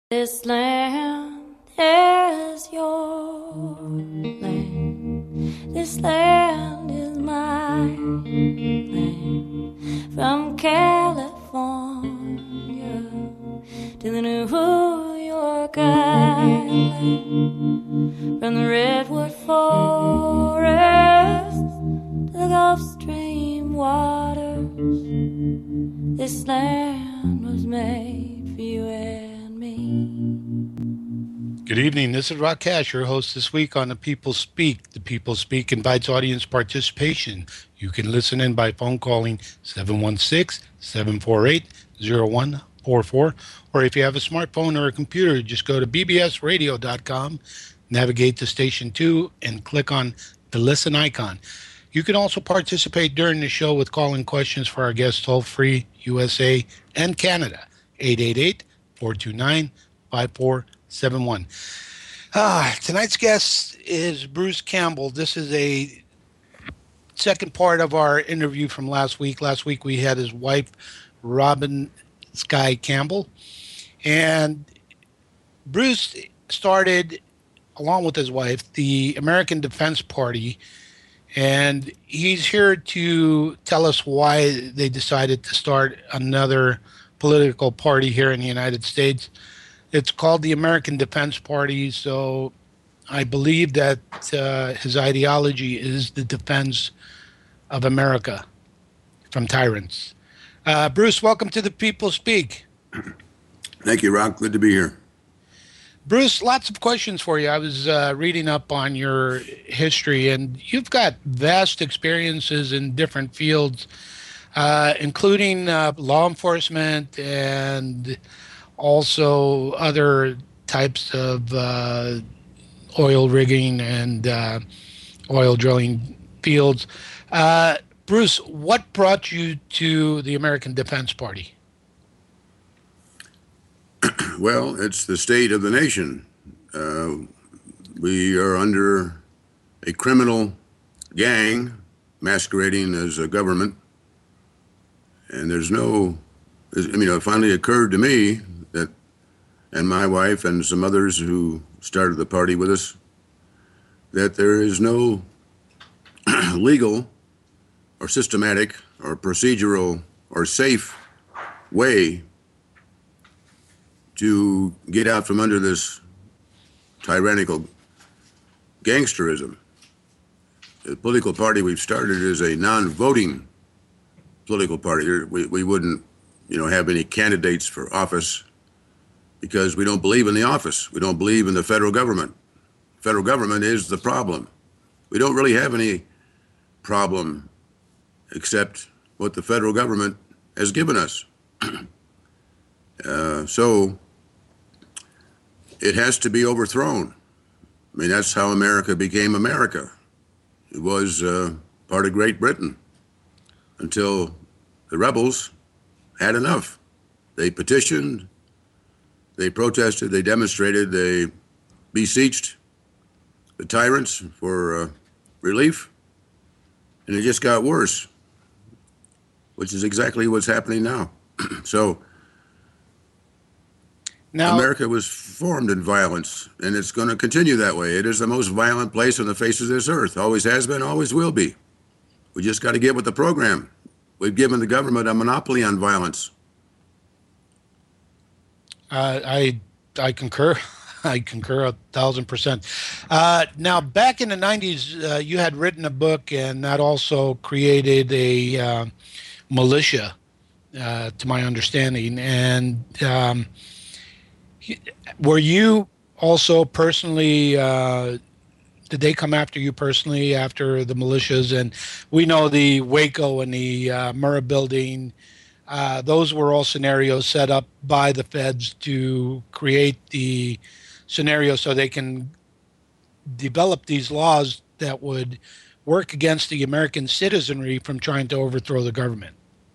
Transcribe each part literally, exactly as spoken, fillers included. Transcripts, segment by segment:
This land is your land. This land is my land. From California to the New York Island. From the Redwood Forest to the Gulf Stream waters. This land was made for you and Good evening. This is Rock Cash, your host this week on The People Speak. The People Speak invites audience participation. You can listen in by phone calling seven one six, seven four eight, zero one four four. Or if you have a smartphone or a computer, just go to b b s radio dot com, navigate to station two, and click on the listen icon. You can also participate during the show with calling questions for our guests toll-free, U S A and Canada, eight eight eight, four two nine, five four seven one. Ah, tonight's guest is Bruce Campbell. This is a second part of our interview from last week. Last week we had his wife, Robin Sky Campbell. And Bruce started, along with his wife, the American Defense Party. And he's here to tell us why they decided to start another political party here in the United States. It's called the American Defense Party, so I believe that uh, his ideology is the defense of America from tyrants. Uh, Bruce, welcome to The People Speak. Thank you, Rock. Good to be here. Bruce, lots of questions for you. I was uh, reading up on your history, and you've got vast experiences in different fields, uh, including uh, law enforcement and also other types of uh, oil rigging and uh, oil drilling fields. Uh, Bruce, what brought you to the American Defense Party? Well, it's the state of the nation. Uh, we are under a criminal gang masquerading as a government. And there's no, I mean, it finally occurred to me that, and my wife and some others who started the party with us, that there is no legal or systematic or procedural or safe way to get out from under this tyrannical gangsterism. The political party we've started is a non-voting political party. We, we wouldn't, you know, have any candidates for office because we don't believe in the office. We don't believe in the federal government. Federal government is the problem. We don't really have any problem except what the federal government has given us. uh, so it has to be overthrown. I mean, that's how America became America. It was uh, part of Great Britain until the rebels had enough. They petitioned, they protested, they demonstrated, they beseeched the tyrants for uh, relief, and it just got worse, which is exactly what's happening now. So now, America was formed in violence, and it's going to continue that way. It is the most violent place on the face of this earth. Always has been, always will be. We just got to get with the program. We've given the government a monopoly on violence. Uh, I I concur. I concur a thousand percent. Uh, now, back in the nineties, uh, you had written a book, and that also created a uh, militia, uh, to my understanding. And um, were you also personally, uh, did they come after you personally after the militias? And we know the Waco and the uh, Murrah building, uh, those were all scenarios set up by the feds to create the scenario so they can develop these laws that would work against the American citizenry from trying to overthrow the government.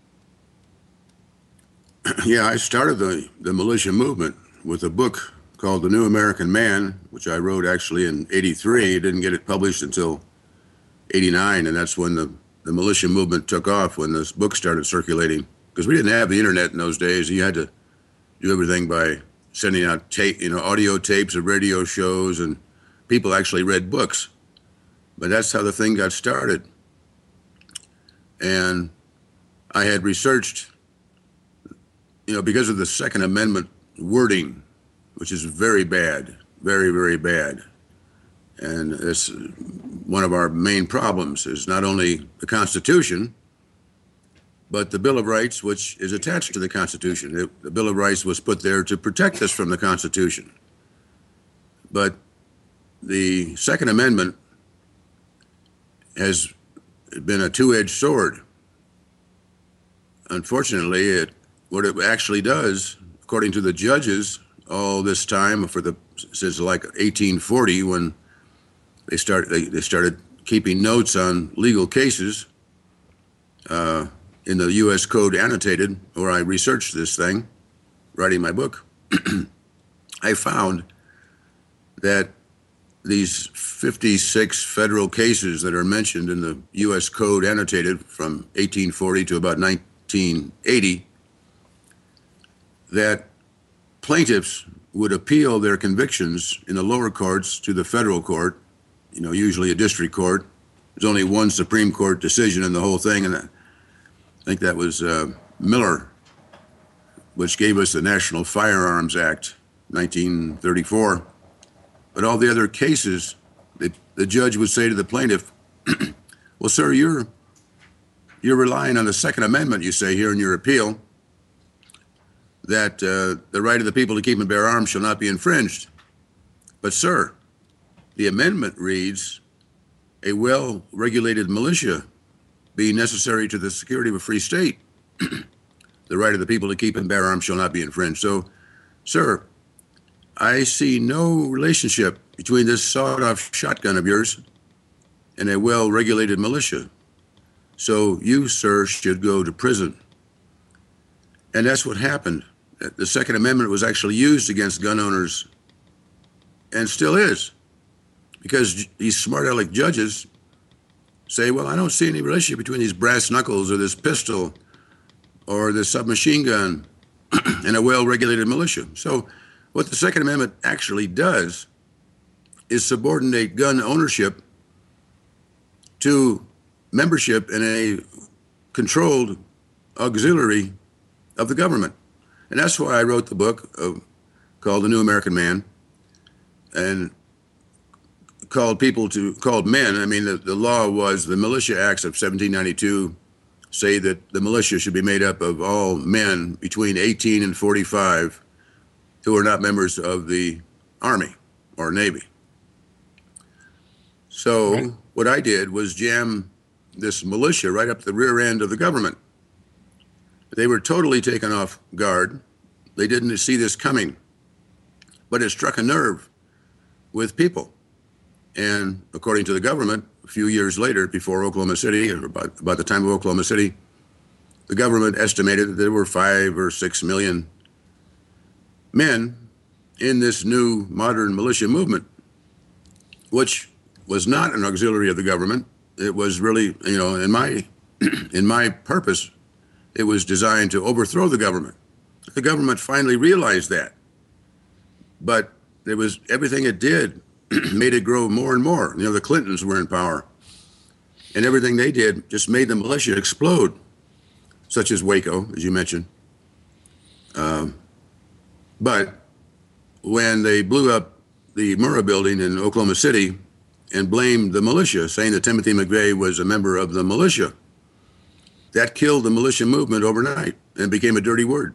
Yeah, I started the, the militia movement with a book called The New American Man, which I wrote actually in eighty-three. Didn't get it published until eighty-nine, and that's when the, the militia movement took off, when this book started circulating. Because we didn't have the internet in those days. You had to do everything by sending out tape, you know, audio tapes of radio shows, and people actually read books. But that's how the thing got started. And I had researched, you know, because of the Second Amendment wording, which is very bad, very, very bad. And it's one of our main problems is not only the Constitution, but the Bill of Rights, which is attached to the Constitution. It, the Bill of Rights was put there to protect us from the Constitution. But the Second Amendment has been a two-edged sword. Unfortunately, it what it actually does, according to the judges, all this time for the since like eighteen forty, when they start they, they started keeping notes on legal cases uh, in the U S Code annotated, where I researched this thing, writing my book. I found that these fifty-six federal cases that are mentioned in the U S Code annotated from eighteen forty to about nineteen eighty, that plaintiffs would appeal their convictions in the lower courts to the federal court, you know, usually a district court. There's only one Supreme Court decision in the whole thing, and I think that was uh, Miller, which gave us the National Firearms Act, nineteen thirty-four. But all the other cases, the, the judge would say to the plaintiff, well, sir, you're, you're relying on the Second Amendment, you say here in your appeal, that uh, the right of the people to keep and bear arms shall not be infringed. But, sir, the amendment reads, a well-regulated militia being necessary to the security of a free state, the right of the people to keep and bear arms shall not be infringed. So, sir, I see no relationship between this sawed-off shotgun of yours and a well-regulated militia. So you, sir, should go to prison. And that's what happened. The Second Amendment was actually used against gun owners, and still is, because these smart-aleck judges say, well, I don't see any relationship between these brass knuckles or this pistol or this submachine gun and a well-regulated militia. So what the Second Amendment actually does is subordinate gun ownership to membership in a controlled auxiliary of the government. And that's why I wrote the book of, called The New American Man, and called people to, called men. I mean, the, the law was the Militia Acts of seventeen ninety-two say that the militia should be made up of all men between eighteen and forty-five who are not members of the Army or Navy. So right. What I did was jam this militia right up the rear end of the government. They were totally taken off guard. They didn't see this coming, but it struck a nerve with people. And according to the government, a few years later, before Oklahoma City, or about, about the time of Oklahoma City, the government estimated that there were five or six million men in this new modern militia movement, which was not an auxiliary of the government. It was really, you know, in my in my purpose, it was designed to overthrow the government. The government finally realized that, but it was everything it did made it grow more and more. You know, the Clintons were in power, and everything they did just made the militia explode, such as Waco, as you mentioned. Um, but when they blew up the Murrah building in Oklahoma City and blamed the militia, saying that Timothy McVeigh was a member of the militia, that killed the militia movement overnight and became a dirty word.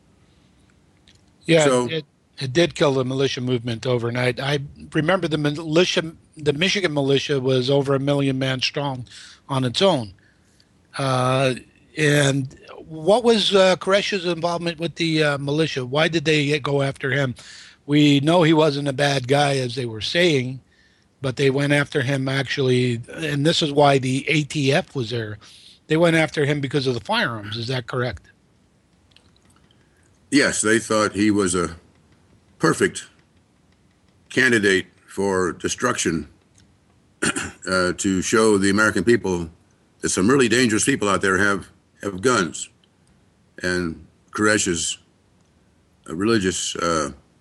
Yeah, so, it, it did kill the militia movement overnight. I remember the militia, the Michigan militia was over a million man strong on its own. Uh, and what was uh, Koresh's involvement with the uh, militia? Why did they go after him? We know he wasn't a bad guy, as they were saying, but they went after him actually, and this is why the A T F was there. They went after him because of the firearms. Is that correct? Yes, they thought he was a perfect candidate for destruction uh, to show the American people that some really dangerous people out there have, have guns. And Koresh's religious uh,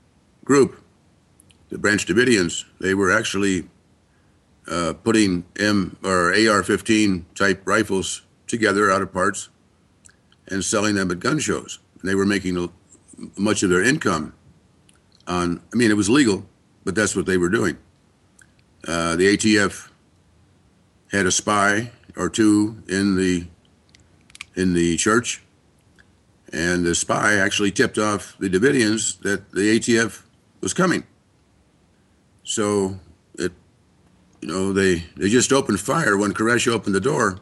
group, the Branch Davidians, they were actually uh, putting M or A R fifteen type rifles together out of parts and selling them at gun shows. And they were making a, much of their income on, I mean, it was legal, but that's what they were doing. Uh, the A T F had a spy or two in the in the church, and the spy actually tipped off the Davidians that the A T F was coming. So it, you know, they they just opened fire when Koresh opened the door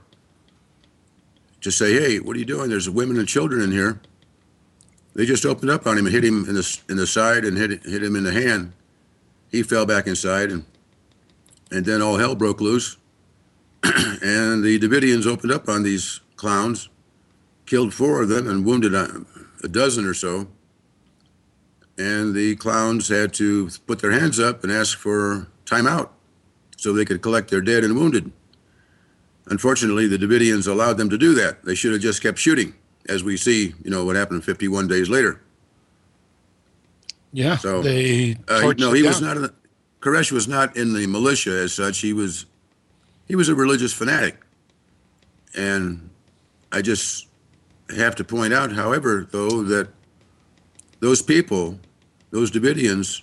to say, "Hey, what are you doing? There's women and children in here." They just opened up on him and hit him in the in the side and hit hit him in the hand. He fell back inside, and and then all hell broke loose. And the Davidians opened up on these clowns, killed four of them, and wounded a, a dozen or so. And the clowns had to put their hands up and ask for time out so they could collect their dead and wounded. Unfortunately, the Davidians allowed them to do that. They should have just kept shooting, as we see, you know, what happened fifty-one days later. Yeah, so they uh, no, he down. was not. In the, Koresh was not in the militia as such. He was, he was a religious fanatic, and I just have to point out, however, though, that those people, those Davidians,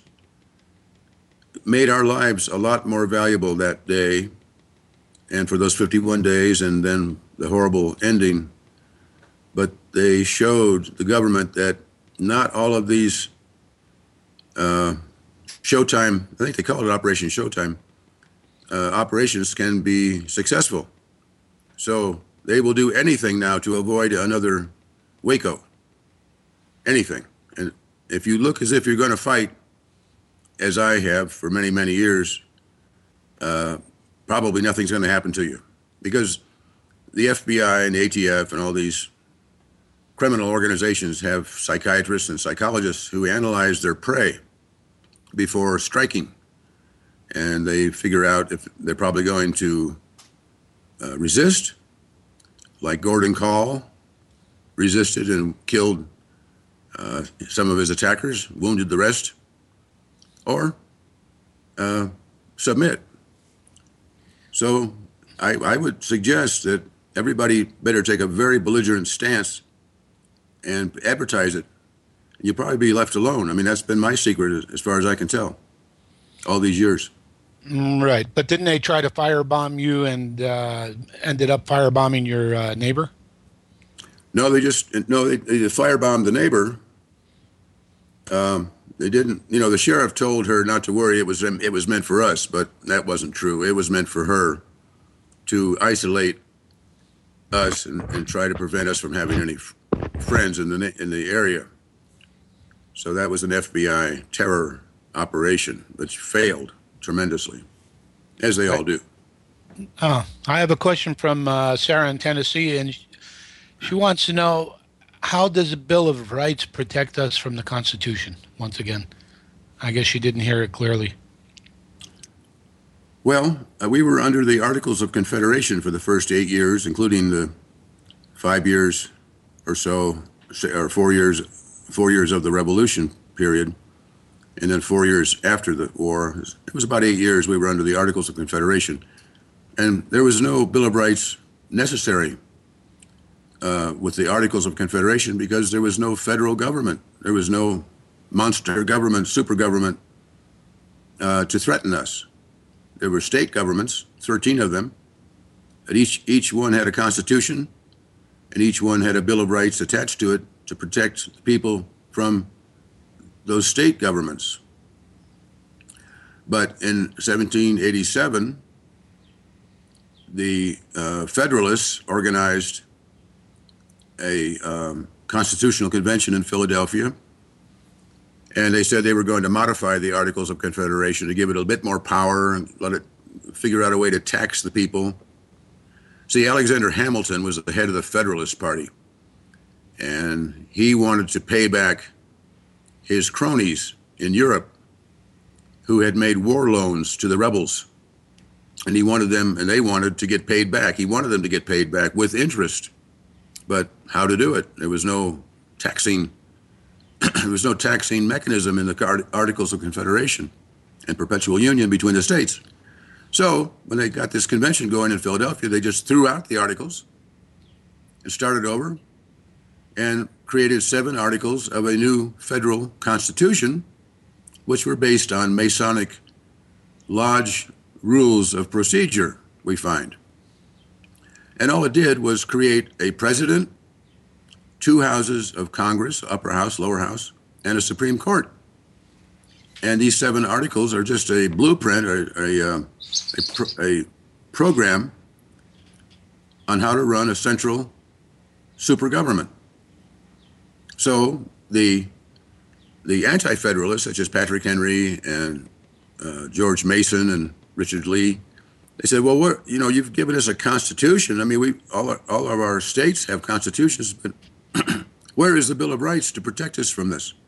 made our lives a lot more valuable that day, and for those fifty-one days, and then the horrible ending. But they showed the government that not all of these uh, Showtime, I think they call it Operation Showtime, uh, operations can be successful. So they will do anything now to avoid another Waco. Anything. And if you look as if you're going to fight, as I have for many, many years, uh, probably nothing's going to happen to you. Because the F B I and the A T F and all these criminal organizations have psychiatrists and psychologists who analyze their prey before striking. And they figure out if they're probably going to uh, resist, like Gordon Kahl resisted and killed uh, some of his attackers, wounded the rest, or uh, submit. So I, I would suggest that everybody better take a very belligerent stance and advertise it. You'll probably be left alone. I mean, that's been my secret as far as I can tell, all these years. Right. But didn't they try to firebomb you and uh, ended up firebombing your uh, neighbor? No, they just, no, they, they firebombed the neighbor. Um, they didn't, you know, the sheriff told her not to worry. It was, it was meant for us, but that wasn't true. It was meant for her to isolate us and, and try to prevent us from having any f- friends in the in the area. So that was an F B I terror operation, which failed tremendously, as they all do. Uh, I have a question from uh, Sarah in Tennessee, and she wants to know, how does the Bill of Rights protect us from the Constitution? Once again, I guess she didn't hear it clearly. Well, uh, we were under the Articles of Confederation for the first eight years, including the five years or so, or four years, four years of the Revolution period, and then four years after the war. It was about eight years we were under the Articles of Confederation, and there was no Bill of Rights necessary uh, with the Articles of Confederation because there was no federal government. There was no monster government, super government uh, to threaten us. There were state governments, thirteen of them, and each each one had a constitution, and each one had a Bill of Rights attached to it to protect the people from those state governments. But in seventeen eighty-seven, the uh, Federalists organized a um, constitutional convention in Philadelphia, and they said they were going to modify the Articles of Confederation to give it a bit more power and let it figure out a way to tax the people. See, Alexander Hamilton was the head of the Federalist Party, and he wanted to pay back his cronies in Europe who had made war loans to the rebels. And he wanted them, and they wanted to get paid back. He wanted them to get paid back with interest. But how to do it? There was no taxing there was no taxing mechanism in the Articles of Confederation and Perpetual Union between the states. So when they got this convention going in Philadelphia, they just threw out the articles and started over and created seven articles of a new federal constitution, which were based on Masonic lodge rules of procedure, we find. And all it did was create a president, two houses of Congress, upper house, lower house, and a Supreme Court. And these seven articles are just a blueprint, or a, a, a, pro- a program on how to run a central super government. So the the anti-federalists, such as Patrick Henry and uh, George Mason and Richard Lee, they said, well, what, you know, you've given us a constitution. I mean, we all, our, all of our states have constitutions, but where is the Bill of Rights to protect us from this?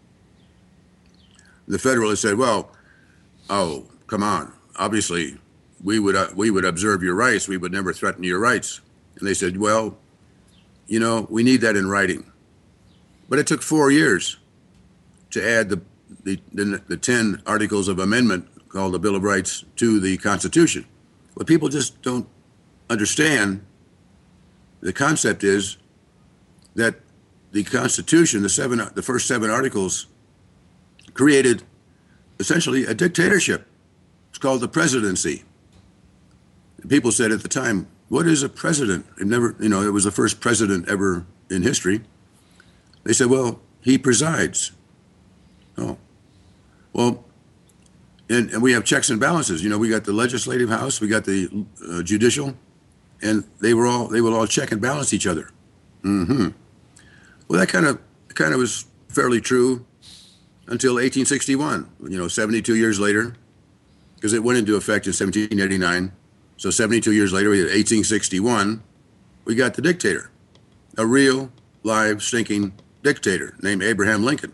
The Federalists said, well, oh, come on. Obviously, we would uh, we would observe your rights. We would never threaten your rights. And they said, well, you know, we need that in writing. But it took four years to add the the, the, the ten articles of amendment called the Bill of Rights to the Constitution. What people just don't understand, the concept is that the Constitution, the seven, the first seven articles, created essentially a dictatorship. It's called the presidency. And people said at the time, what is a president? It never, you know, it was the first president ever in history. They said, well, he presides. Oh, well, and, and we have checks and balances. You know, we got the legislative house, we got the uh, judicial, and they were all, they will all check and balance each other. Mm-hmm. Well, that kind of, kind of was fairly true until eighteen sixty-one, you know, seventy-two years later, because it went into effect in seventeen eighty-nine. So seventy-two years later, we had eighteen sixty-one, we got the dictator, a real, live, stinking dictator named Abraham Lincoln.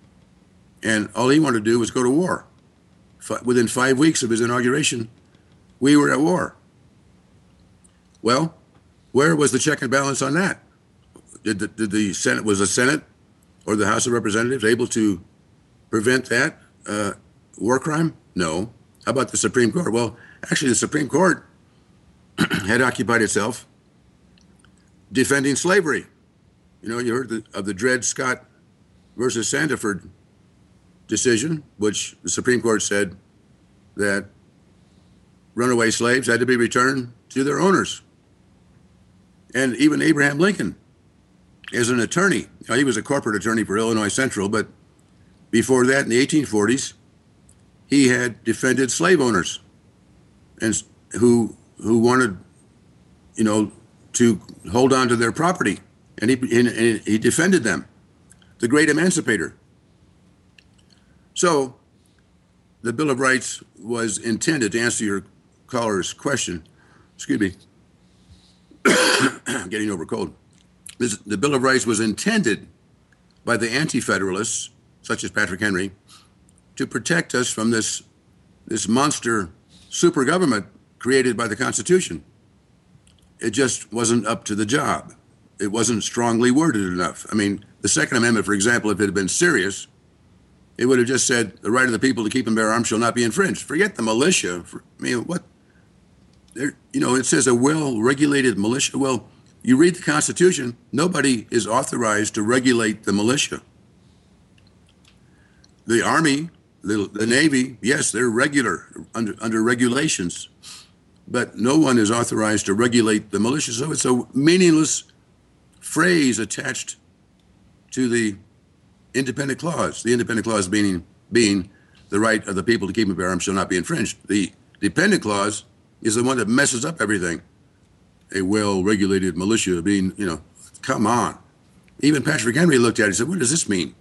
And all he wanted to do was go to war. F- within five weeks of his inauguration, we were at war. Well, where was the check and balance on that? Did the, did the Senate, was the Senate or the House of Representatives able to prevent that uh, war crime? No. How about the Supreme Court? Well, actually, the Supreme Court had occupied itself defending slavery. You know, you heard the, of the Dred Scott versus Sandiford decision, which the Supreme Court said that runaway slaves had to be returned to their owners. And even Abraham Lincoln, as an attorney, you know, he was a corporate attorney for Illinois Central, but before that, in the eighteen forties, he had defended slave owners and who who wanted, you know, to hold on to their property, and he and he defended them, the great emancipator. So, the Bill of Rights was intended, to answer your caller's question. Excuse me, I'm getting over a cold. This, the Bill of Rights was intended by the anti-federalists, such as Patrick Henry, to protect us from this this monster super government created by the Constitution. It just wasn't up to the job. It wasn't strongly worded enough. I mean, the Second Amendment, for example, if it had been serious, it would have just said the right of the people to keep and bear arms shall not be infringed. Forget the militia. I mean, what? There, you know, it says a well-regulated militia. Well, you read the Constitution, nobody is authorized to regulate the militia. The Army, the, the Navy, yes, they're regular, under, under regulations, but no one is authorized to regulate the militia. So it's a meaningless phrase attached to the independent clause. The independent clause being, being the right of the people to keep and bear arms shall not be infringed. The dependent clause is the one that messes up everything. A well-regulated militia being, you know, come on. Even Patrick Henry looked at it and said, what does this mean?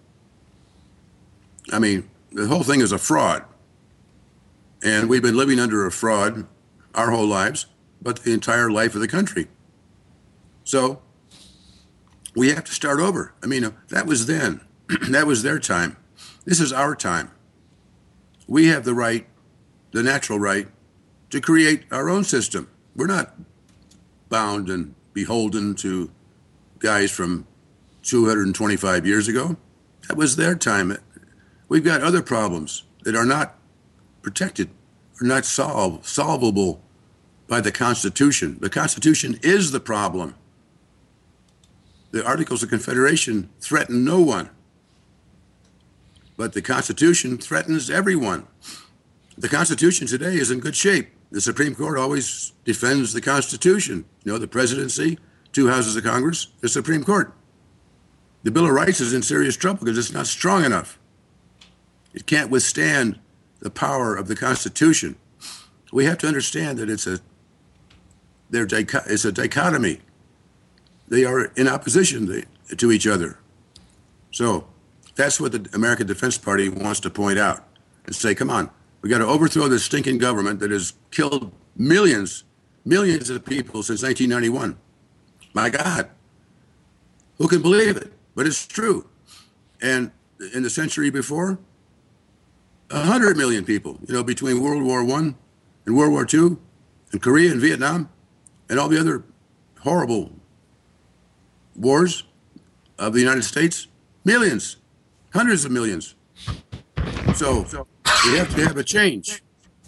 I mean, the whole thing is a fraud. And we've been living under a fraud our whole lives, but the entire life of the country. So we have to start over. I mean, that was then. That was their time. This is our time. We have the right, the natural right, to create our own system. We're not bound and beholden to guys from two hundred twenty-five years ago. That was their time. We've got other problems that are not protected, are not solve, solvable by the Constitution. The Constitution is the problem. The Articles of Confederation threaten no one, but the Constitution threatens everyone. The Constitution today is in good shape. The Supreme Court always defends the Constitution. You know, the presidency, two houses of Congress, the Supreme Court. The Bill of Rights is in serious trouble because it's not strong enough. It can't withstand the power of the Constitution. We have to understand that it's a they're dicho- it's a dichotomy. They are in opposition to each other. So that's what the American Defense Party wants to point out and say, come on, we got to overthrow this stinking government that has killed millions, millions of people since nineteen ninety-one. My God, who can believe it? But it's true. And in the century before, one hundred million people, you know, between World War One and World War Two and Korea and Vietnam and all the other horrible wars of the United States, millions, hundreds of millions. So we have to have a change.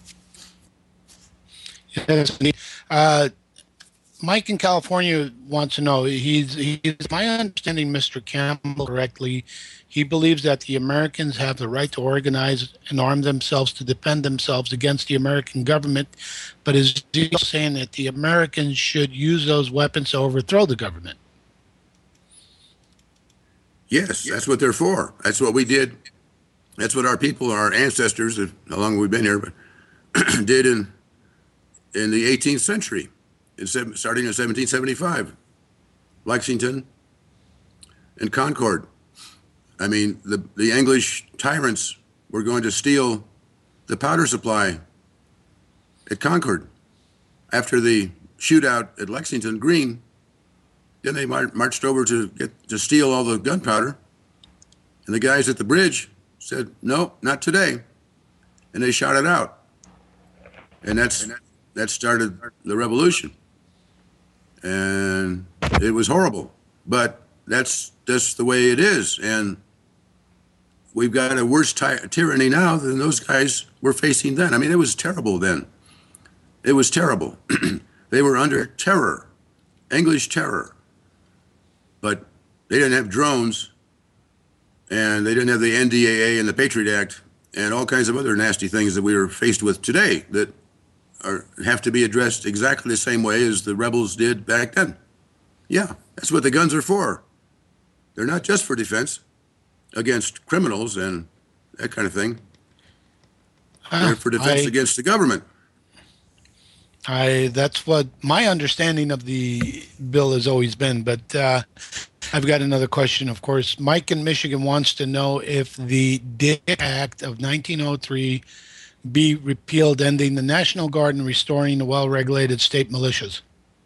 Yes, uh, Mike in California wants to know, he's, he's my understanding, Mister Campbell, correctly, he believes that the Americans have the right to organize and arm themselves to defend themselves against the American government, but is he saying that the Americans should use those weapons to overthrow the government? Yes, that's what they're for. That's what we did. That's what our people, our ancestors, how long we've been here, did in in the eighteenth century, in, starting in seventeen seventy-five, Lexington and Concord. I mean, the, the English tyrants were going to steal the powder supply at Concord. After the shootout at Lexington Green, then they mar- marched over to get to steal all the gunpowder. And the guys at the bridge said, no, not today. And they shot it out. And that's that started the revolution. And it was horrible. But that's just the way it is. And we've got a worse ty- tyranny now than those guys were facing then. I mean, it was terrible then. It was terrible. They were under terror, English terror. But they didn't have drones, and they didn't have the N D A A and the Patriot Act and all kinds of other nasty things that we are faced with today that are have to be addressed exactly the same way as the rebels did back then. Yeah, that's what the guns are for. They're not just for defense against criminals and that kind of thing. Uh, They're for defense I, against the government. I that's what my understanding of the bill has always been. But uh, I've got another question, of course. Mike in Michigan wants to know if the Dick Act of nineteen oh three be repealed, ending the National Guard and restoring the well-regulated state militias.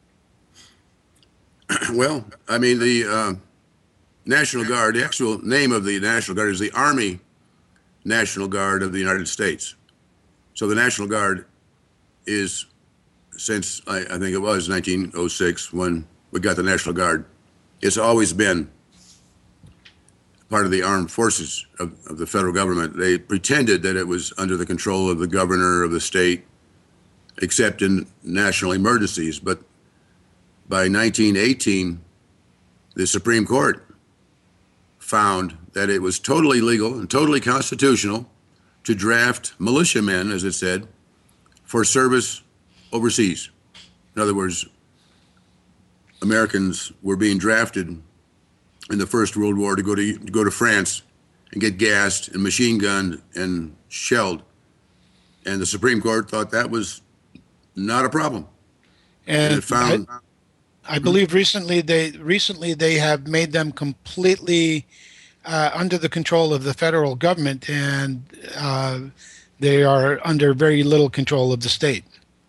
Well, I mean, the uh, National Guard, the actual name of the National Guard is the Army National Guard of the United States. So the National Guard is, since I, I think it was nineteen oh six when we got the National Guard, it's always been part of the armed forces of, of the federal government. They pretended that it was under the control of the governor of the state, except in national emergencies. But by nineteen eighteen, the Supreme Court found that it was totally legal and totally constitutional to draft militiamen, as it said, for service overseas. In other words, Americans were being drafted in the First World War to go to, to go to France and get gassed and machine gunned and shelled. And the Supreme Court thought that was not a problem. And, and it found... I, I believe recently they recently they have made them completely uh, under the control of the federal government, and uh, they are under very little control of the state.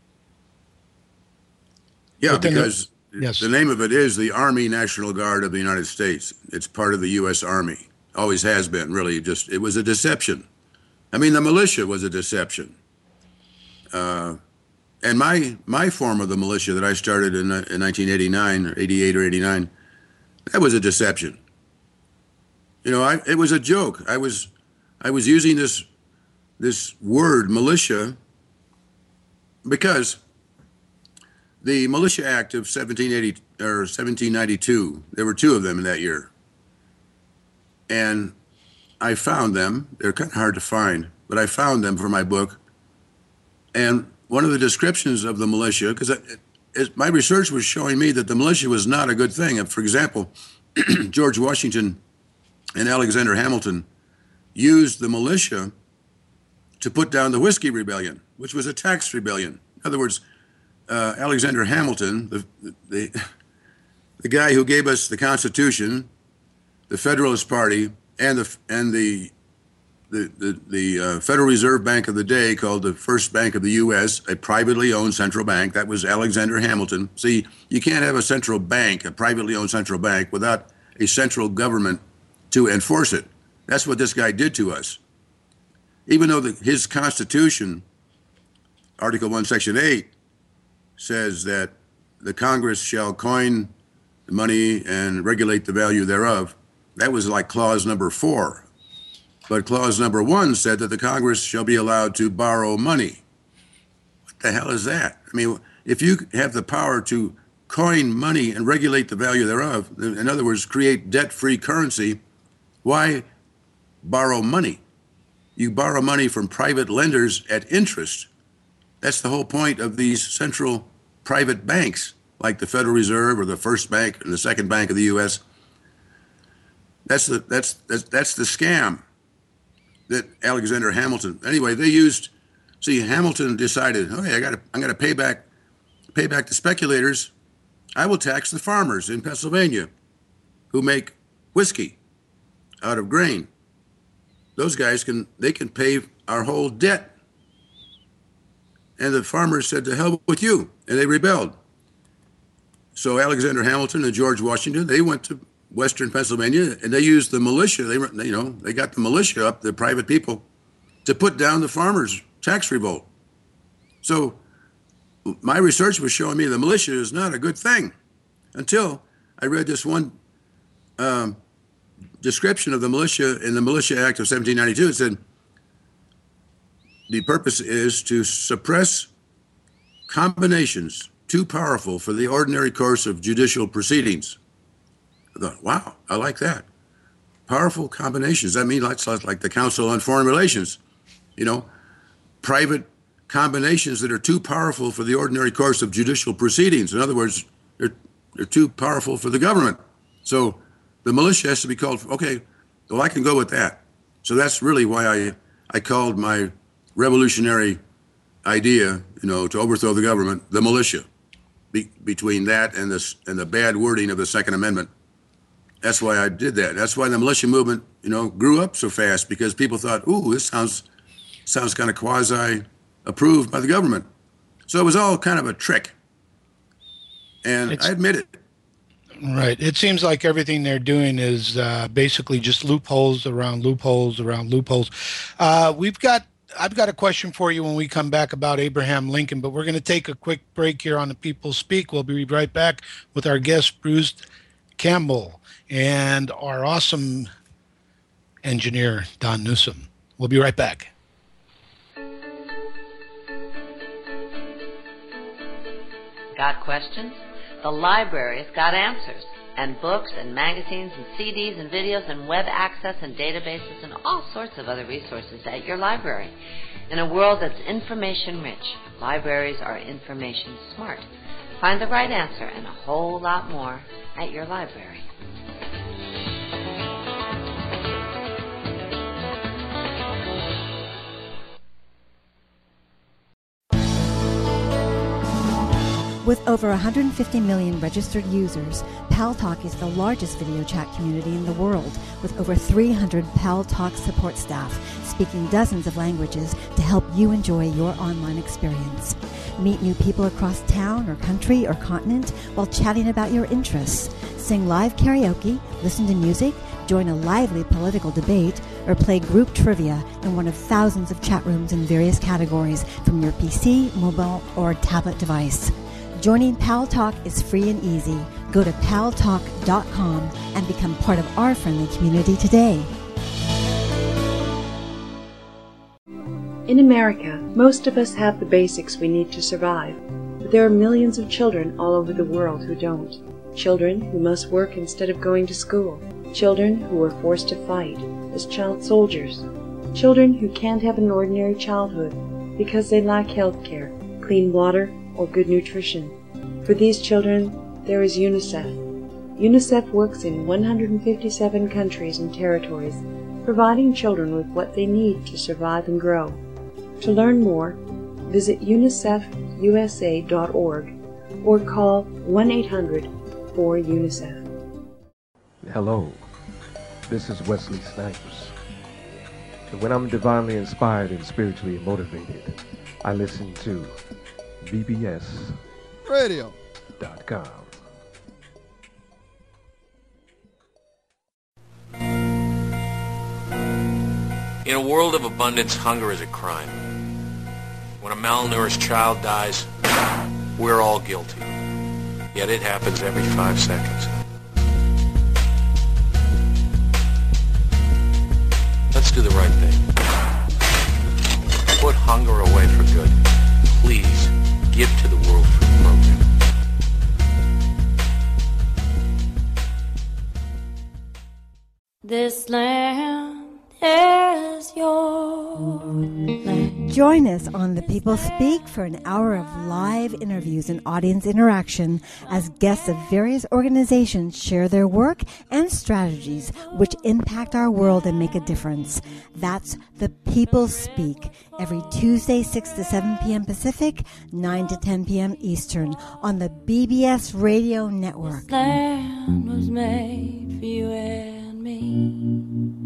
Yeah, because yes. The name of it is the Army National Guard of the United States. It's part of the U S Army. Always has been, really. Just it was a deception. I mean, the militia was a deception. Uh, and my my form of the militia that I started in, in nineteen eighty-nine or eighty-eight or eighty-nine, that was a deception. You know, I, it was a joke. I was, I was using this, this word militia because the Militia Act of seventeen eighty or seventeen ninety-two, there were two of them in that year. And I found them. They're kind of hard to find, but I found them for my book. And one of the descriptions of the militia, because my research was showing me that the militia was not a good thing. For example, George Washington and Alexander Hamilton used the militia to put down the Whiskey Rebellion, which was a tax rebellion. In other words, uh, Alexander Hamilton, the, the, the guy who gave us the Constitution, the Federalist Party, and the and the the the, the uh, Federal Reserve Bank of the day, called the First Bank of the U S, a privately owned central bank. That was Alexander Hamilton. See, you can't have a central bank, a privately owned central bank, without a central government to enforce it. That's what this guy did to us. Even though the, his Constitution, Article one, Section eight, says that the Congress shall coin the money and regulate the value thereof, that was like clause number four. But clause number one said that the Congress shall be allowed to borrow money. What the hell is that? I mean, if you have the power to coin money and regulate the value thereof, in other words, create debt-free currency, why borrow money? You borrow money from private lenders at interest. That's the whole point of these central private banks, like the Federal Reserve or the First Bank and the Second Bank of the U S. That's the that's that's, that's the scam that Alexander Hamilton. Anyway, they used. See, Hamilton decided, okay, I got to I'm going to pay back pay back the speculators. I will tax the farmers in Pennsylvania who make whiskey out of grain. Those guys can they can pay our whole debt. And the farmers said, to hell with you, and they rebelled. So Alexander Hamilton and George Washington, they went to Western Pennsylvania, and they used the militia. They were, you know, they got the militia up, the private people, to put down the farmers' tax revolt. So my research was showing me the militia is not a good thing, until I read this one um, description of the militia in the Militia Act of seventeen ninety-two. It said, the purpose is to suppress combinations too powerful for the ordinary course of judicial proceedings. I thought, wow, I like that. Powerful combinations. I mean, that's like the Council on Foreign Relations, you know, private combinations that are too powerful for the ordinary course of judicial proceedings. In other words, they're, they're too powerful for the government. So the militia has to be called, okay, well, I can go with that. So that's really why I, I called my revolutionary idea, you know, to overthrow the government, the militia. Be, between that and this and the bad wording of the Second Amendment, that's why I did that. That's why the militia movement, you know, grew up so fast, because people thought, "Ooh, this sounds sounds kind of quasi approved by the government." So it was all kind of a trick, and it's, I admit it. Right. It seems like everything they're doing is uh, basically just loopholes around loopholes around loopholes. Uh, we've got. I've got a question for you when we come back about Abraham Lincoln, but we're going to take a quick break here on the People Speak. We'll be right back with our guest, Bruce Campbell, and our awesome engineer, Don Newsom. We'll be right back. Got questions? The library's got answers. And books and magazines and C Ds and videos and web access and databases and all sorts of other resources at your library. In a world that's information rich, libraries are information smart. Find the right answer and a whole lot more at your library. With over one hundred fifty million registered users, Paltalk is the largest video chat community in the world, with over three hundred Paltalk support staff speaking dozens of languages to help you enjoy your online experience. Meet new people across town or country or continent while chatting about your interests. Sing live karaoke, listen to music, join a lively political debate, or play group trivia in one of thousands of chat rooms in various categories from your P C, mobile, or tablet device. Joining Paltalk is free and easy. Go to pal talk dot com and become part of our friendly community today. In America, most of us have the basics we need to survive, but there are millions of children all over the world who don't. Children who must work instead of going to school. Children who are forced to fight as child soldiers. Children who can't have an ordinary childhood because they lack health care, clean water, or good nutrition. For these children, there is UNICEF. UNICEF works in one hundred fifty-seven countries and territories, providing children with what they need to survive and grow. To learn more, visit unicef u s a dot org or call one eight hundred four UNICEF. Hello, this is Wesley Snipes. And when I'm divinely inspired and spiritually motivated, I listen to B B S radio dot com. In a world of abundance, hunger is a crime. When a malnourished child dies, we're all guilty. Yet it happens every five seconds. Let's do the right thing. Put hunger away for good. Please, give to the World Food Program. This land is your land. Join us on The People Speak for an hour of live interviews and audience interaction as guests of various organizations share their work and strategies which impact our world and make a difference. That's The People Speak, every Tuesday, six to seven p.m. Pacific, nine to ten p.m. Eastern, on the B B S Radio Network. This land was made for you and me.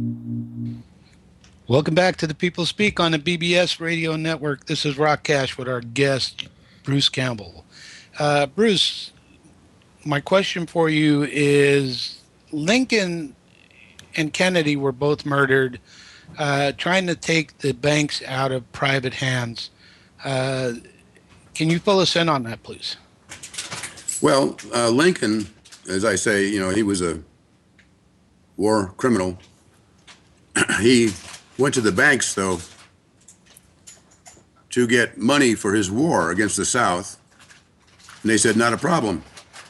Welcome back to The People Speak on the B B S Radio Network. This is Rock Cash with our guest, Bruce Campbell. Uh, Bruce, my question for you is, Lincoln and Kennedy were both murdered, uh, trying to take the banks out of private hands. Uh, can you fill us in on that, please? Well, uh, Lincoln, as I say, you know, he was a war criminal. He went to the banks, though, to get money for his war against the South, and they said, not a problem.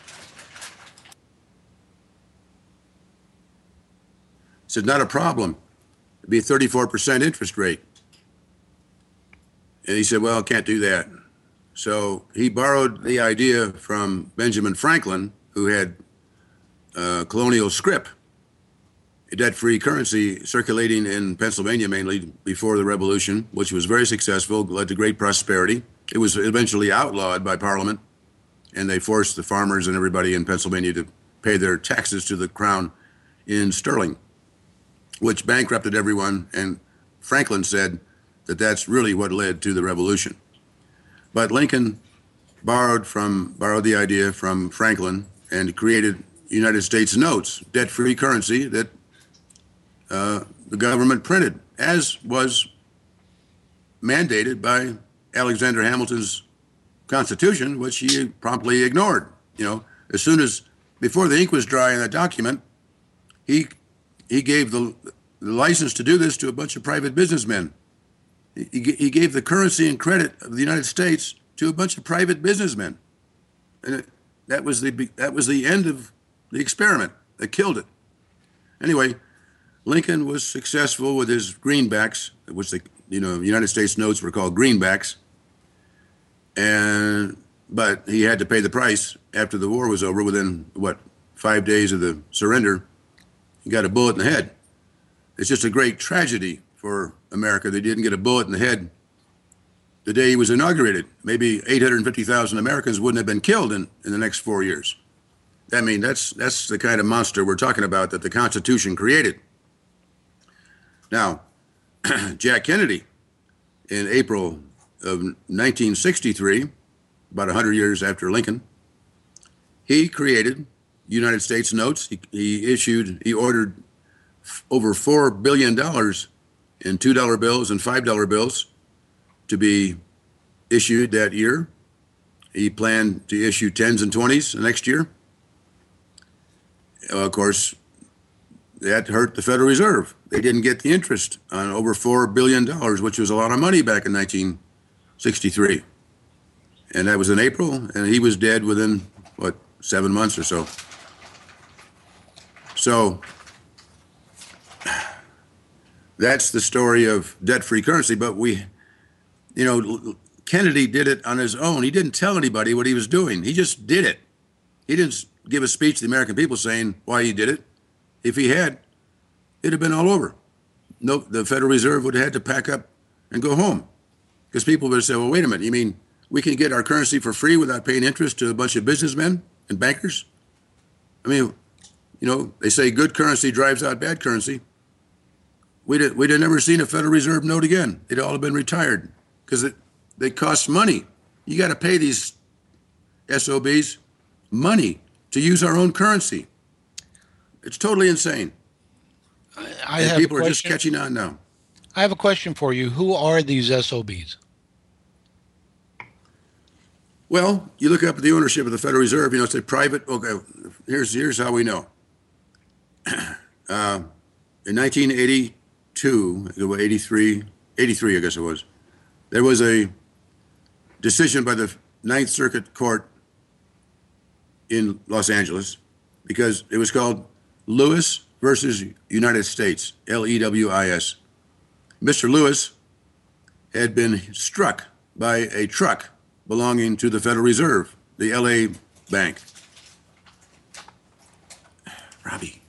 Said, not a problem. It'd be a thirty-four percent interest rate. And he said, well, can't do that. So he borrowed the idea from Benjamin Franklin, who had uh, colonial scrip, a debt-free currency circulating in Pennsylvania mainly before the Revolution, which was very successful, led to great prosperity. It was eventually outlawed by Parliament, and they forced the farmers and everybody in Pennsylvania to pay their taxes to the crown in sterling, which bankrupted everyone, and Franklin said that that's really what led to the Revolution. But Lincoln borrowed from borrowed the idea from Franklin and created United States notes, debt-free currency that Uh, the government printed, as was mandated by Alexander Hamilton's Constitution, which he promptly ignored. You know, as soon as, before the ink was dry in that document, he he gave the, the license to do this to a bunch of private businessmen. He, he gave the currency and credit of the United States to a bunch of private businessmen, and it, that was the that was the end of the experiment. They killed it. Anyway, Lincoln was successful with his greenbacks, which the you know United States notes were called greenbacks, and but he had to pay the price after the war was over. Within what five days of the surrender, he got a bullet in the head. It's just a great tragedy for America. They didn't get a bullet in the head the day he was inaugurated. Maybe eight hundred fifty thousand Americans wouldn't have been killed in, in the next four years. I mean, that's that's the kind of monster we're talking about that the Constitution created. Now, Jack Kennedy, in April of nineteen sixty-three, about one hundred years after Lincoln, he created United States notes. He, he issued, he ordered f- over four billion dollars in two dollar bills and five dollar bills to be issued that year. He planned to issue tens and twenties the next year. Uh, of course, that hurt the Federal Reserve. They didn't get the interest on over four billion dollars, which was a lot of money back in nineteen sixty-three. And that was in April, and he was dead within, what, seven months or so. So that's the story of debt-free currency. But we, you know, Kennedy did it on his own. He didn't tell anybody what he was doing. He just did it. He didn't give a speech to the American people saying why he did it. If he had, it'd have been all over. No, the Federal Reserve would have had to pack up and go home, because people would have said, well, wait a minute, you mean we can get our currency for free without paying interest to a bunch of businessmen and bankers? I mean, you know, they say good currency drives out bad currency. We'd have, we'd have never seen a Federal Reserve note again. They'd all have been retired, because it, they cost money. You got to pay these S O Bs money to use our own currency. It's totally insane. I, I and have people a are just question. catching on now. I have a question for you. Who are these S O Bs? Well, you look up at the ownership of the Federal Reserve, you know, it's a private, okay, here's, here's how we know. Uh, in nineteen eighty-two, eighty-three, eighty-three, I guess it was, there was a decision by the Ninth Circuit Court in Los Angeles, because it was called Lewis versus United States, L E W I S. Mister Lewis had been struck by a truck belonging to the Federal Reserve, the L A Bank. Robbie.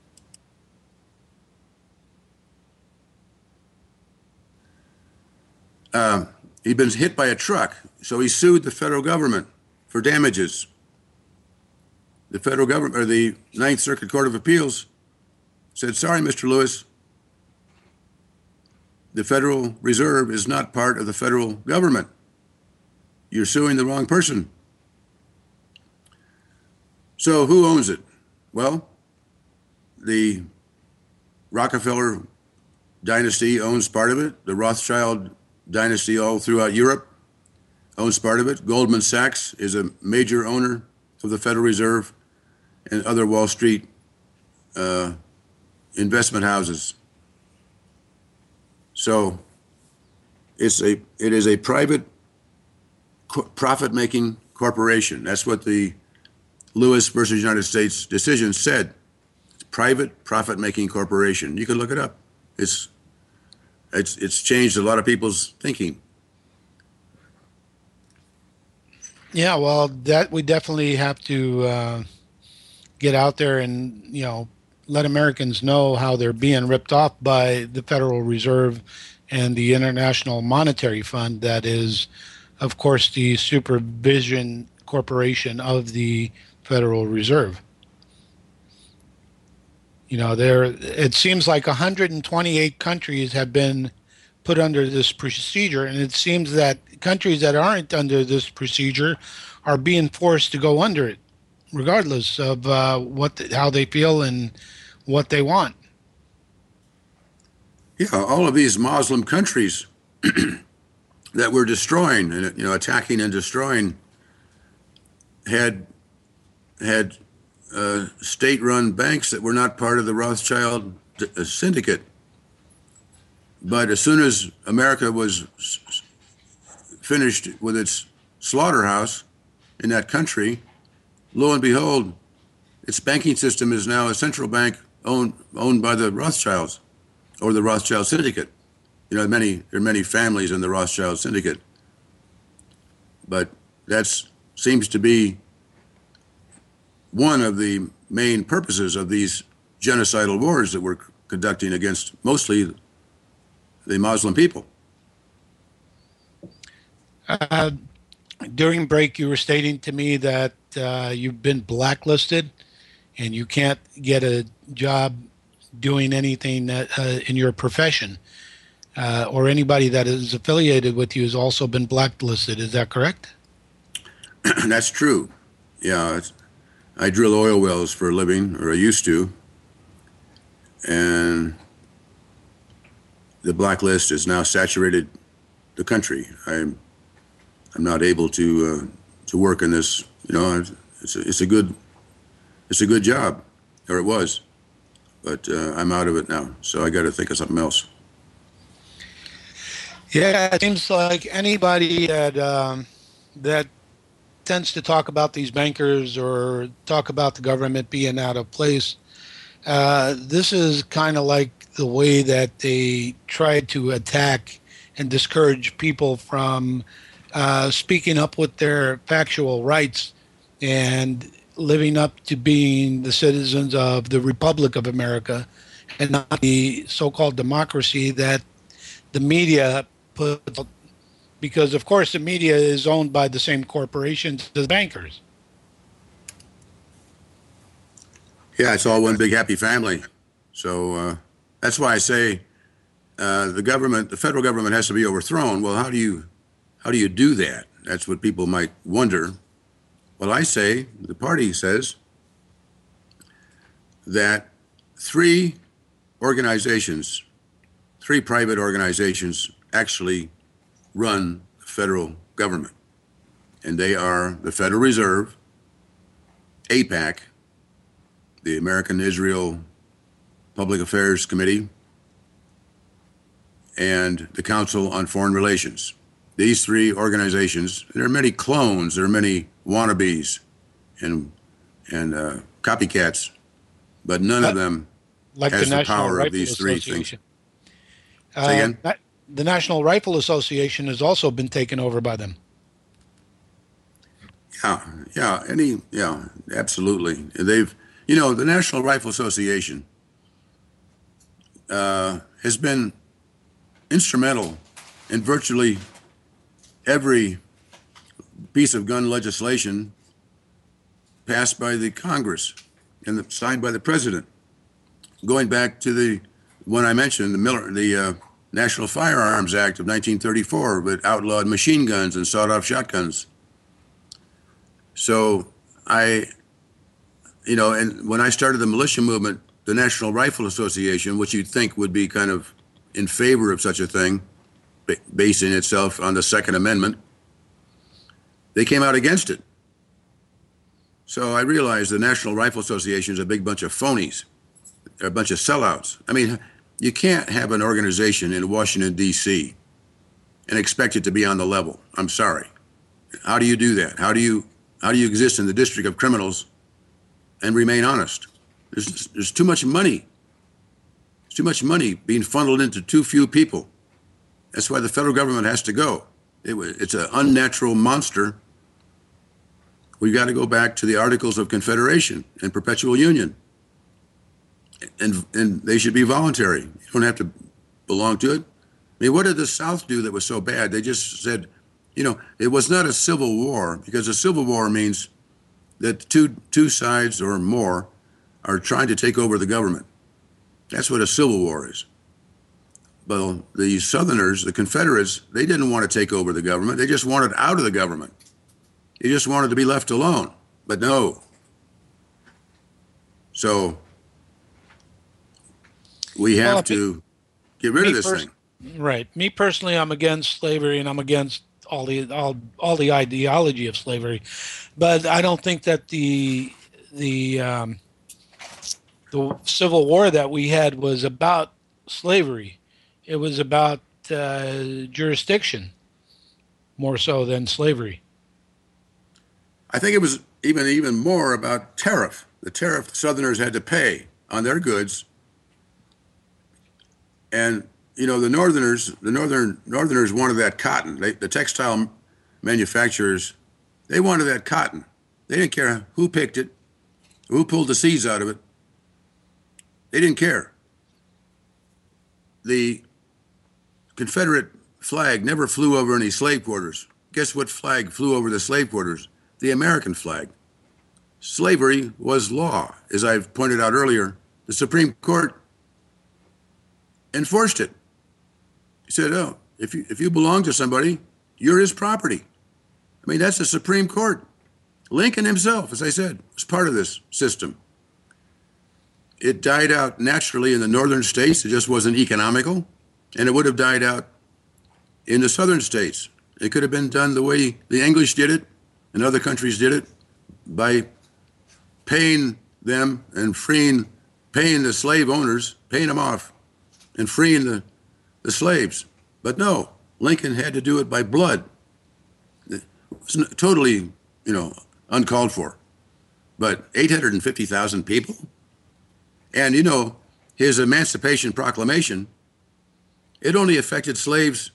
Uh, he'd been hit by a truck, so he sued the federal government for damages. The federal government, or the Ninth Circuit Court of Appeals, said, sorry, Mister Lewis, the Federal Reserve is not part of the federal government. You're suing the wrong person. So who owns it? Well, the Rockefeller dynasty owns part of it. The Rothschild dynasty all throughout Europe owns part of it. Goldman Sachs is a major owner of the Federal Reserve and other Wall Street uh, investment houses. So it's a it is a private co- profit-making corporation. That's what the Lewis versus United States decision said. It's private profit-making corporation. You can look it up. It's it's it's changed a lot of people's thinking. Yeah, well, that we definitely have to uh, get out there and, you know, let Americans know how they're being ripped off by the Federal Reserve and the International Monetary Fund, that is, of course, the supervision corporation of the Federal Reserve. You know, there it seems like one hundred twenty-eight countries have been put under this procedure, and it seems that countries that aren't under this procedure are being forced to go under it, regardless of uh, what the, how they feel and what they want. Yeah, all of these Muslim countries that we're destroying and, you know, attacking and destroying had had uh, state-run banks that were not part of the Rothschild uh, syndicate. But as soon as America was s- finished with its slaughterhouse in that country, lo and behold, its banking system is now a central bank owned owned by the Rothschilds or the Rothschild syndicate. You know, many there are many families in the Rothschild syndicate, but that seems to be one of the main purposes of these genocidal wars that we're conducting against mostly the Muslim people. Uh, during break, you were stating to me that uh, you've been blacklisted and you can't get a job doing anything that, uh, in your profession, uh, or anybody that is affiliated with you has also been blacklisted. Is that correct? That's true. Yeah, it's, I drill oil wells for a living, or I used to, and the blacklist has now saturated the country. I'm I'm not able to uh, to work in this. You know, it's a, it's a good it's a good job. or it was. But uh, I'm out of it now, so I got to think of something else. Yeah, it seems like anybody that um, that tends to talk about these bankers or talk about the government being out of place, uh, this is kind of like the way that they try to attack and discourage people from uh, speaking up with their factual rights and living up to being the citizens of the Republic of America and not the so-called democracy that the media put, because of course the media is owned by the same corporations as bankers. Yeah, it's all one big happy family. So uh, that's why I say uh, the government, the federal government, has to be overthrown. Well, how do you, how do you do that? That's what people might wonder. Well, I say, the party says that three organizations, three private organizations actually run the federal government. And they are the Federal Reserve, AIPAC, the American Israel Public Affairs Committee, and the Council on Foreign Relations. These three organizations, there are many clones, there are many wannabes and and uh, copycats, but none like, of them like has the, the power of these three things. Uh, Say again? The National Rifle Association has also been taken over by them. Yeah, yeah, any, yeah, absolutely. They've, you know, the National Rifle Association uh, has been instrumental in virtually every piece of gun legislation passed by the Congress and the, signed by the president. Going back to the one I mentioned, the Miller, the uh, National Firearms Act of nineteen thirty-four, that outlawed machine guns and sawed-off shotguns. So I, you know, and when I started the militia movement, the National Rifle Association, which you'd think would be kind of in favor of such a thing, basing itself on the Second Amendment, they came out against it. So I realized the National Rifle Association is a big bunch of phonies. They're a bunch of sellouts. I mean, you can't have an organization in Washington, D C and expect it to be on the level. I'm sorry. How do you do that? How do you how do you exist in the district of criminals and remain honest? There's, there's too much money. There's too much money being funneled into too few people. That's why the federal government has to go. It, it's an unnatural monster. We've got to go back to the Articles of Confederation and Perpetual Union. And, and they should be voluntary. You don't have to belong to it. I mean, what did the South do that was so bad? They just said, you know, it was not a civil war, because a civil war means that two, two sides or more are trying to take over the government. That's what a civil war is. But the Southerners, the Confederates, they didn't want to take over the government. They just wanted out of the government. They just wanted to be left alone. But no. So we have well, to me, get rid of this thing. Right. Me personally, I'm against slavery, and I'm against all the all all the ideology of slavery. But I don't think that the the um, the Civil War that we had was about slavery. It was about uh, jurisdiction more so than slavery. I think it was even even more about tariff. The tariff the Southerners had to pay on their goods. And, you know, the Northerners, the Northern Northerners wanted that cotton. They, the textile manufacturers, they wanted that cotton. They didn't care who picked it, who pulled the seeds out of it. They didn't care. The Confederate flag never flew over any slave quarters. Guess what flag flew over the slave quarters? The American flag. Slavery was law. As I've pointed out earlier, the Supreme Court enforced it. He said, oh, if you, if you belong to somebody, you're his property. I mean, that's the Supreme Court. Lincoln himself, as I said, was part of this system. It died out naturally in the northern states. It just wasn't economical. And it would have died out in the southern states. It could have been done the way the English did it and other countries did it, by paying them and freeing, paying the slave owners, paying them off, and freeing the, the slaves. But no, Lincoln had to do it by blood. It was totally, you know, uncalled for. But eight hundred fifty thousand people? And, you know, his Emancipation Proclamation, it only affected slaves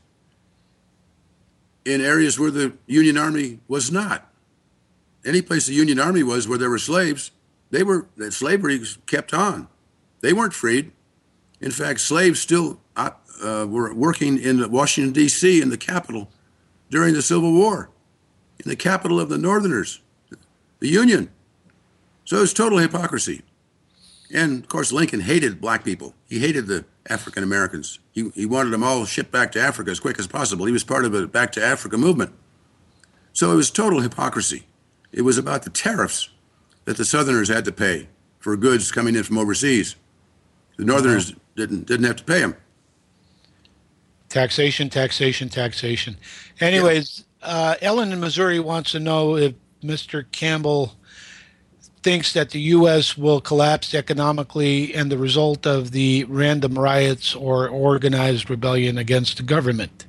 in areas where the Union Army was not. Any place the Union Army was where there were slaves, they were, that slavery kept on. They weren't freed. In fact, slaves still uh, uh, were working in Washington, D C, in the capital during the Civil War, in the capital of the Northerners, the Union. So it was total hypocrisy. And, of course, Lincoln hated black people. He hated the African Americans. He, he wanted them all shipped back to Africa as quick as possible. He was part of a Back to Africa movement. So it was total hypocrisy. It was about the tariffs that the Southerners had to pay for goods coming in from overseas. The Northerners uh-huh. didn't didn't have to pay them. Taxation, taxation, taxation. Anyways, yeah. uh, Ellen in Missouri wants to know if Mister Campbell thinks that the U S will collapse economically and the result of the random riots or organized rebellion against the government.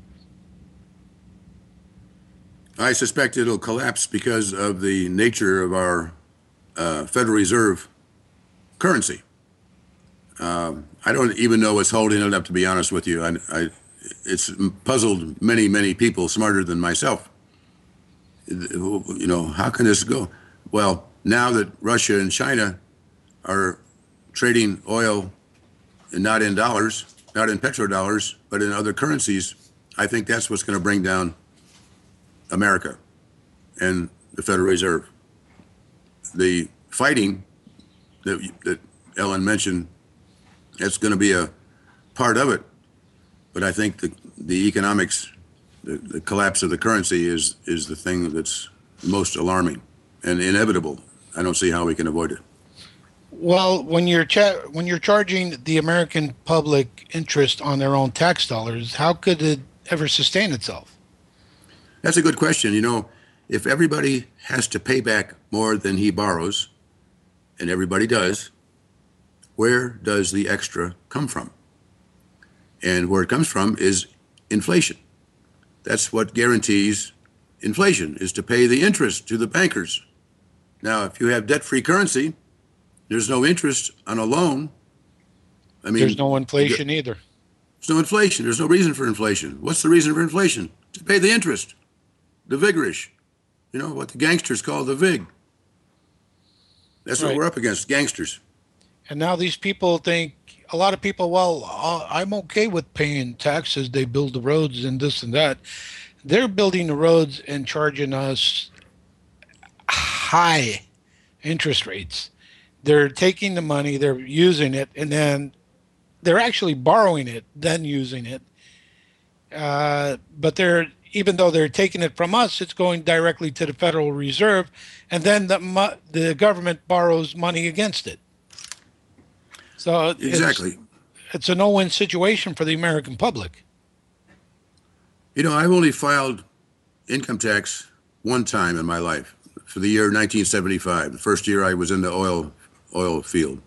I suspect it'll collapse because of the nature of our uh, Federal Reserve currency. Um, I don't even know what's holding it up, to be honest with you. I, I, it's puzzled many, many people smarter than myself. You know, how can this go? Well, now that Russia and China are trading oil not in dollars, not in petrodollars, but in other currencies, I think that's what's going to bring down America and the Federal Reserve. The fighting that, that Ellen mentioned, that's going to be a part of it. But I think the, the economics, the, the collapse of the currency is, is the thing that's most alarming and inevitable. I don't see how we can avoid it. Well, when you're cha- when you're charging the American public interest on their own tax dollars, how could it ever sustain itself? That's a good question. You know, if everybody has to pay back more than he borrows, and everybody does, where does the extra come from? And where it comes from is inflation. That's what guarantees inflation, is to pay the interest to the bankers. Now, if you have debt-free currency, there's no interest on a loan. I mean, there's no inflation either. There's no inflation. There's no reason for inflation. What's the reason for inflation? To pay the interest, the vigorish. You know, what the gangsters call the vig. That's right. What we're up against, gangsters. And now these people think, a lot of people, well, uh, I'm okay with paying taxes. They build the roads and this and that. They're building the roads and charging us high interest rates. They're taking the money, they're using it, and then they're actually borrowing it, then using it. Uh, but they're, even though they're taking it from us, it's going directly to the Federal Reserve, and then the the government borrows money against it. So exactly, it's, it's a no-win situation for the American public. You know, I've only filed income tax one time in my life, for the year nineteen seventy-five, the first year I was in the oil oil field.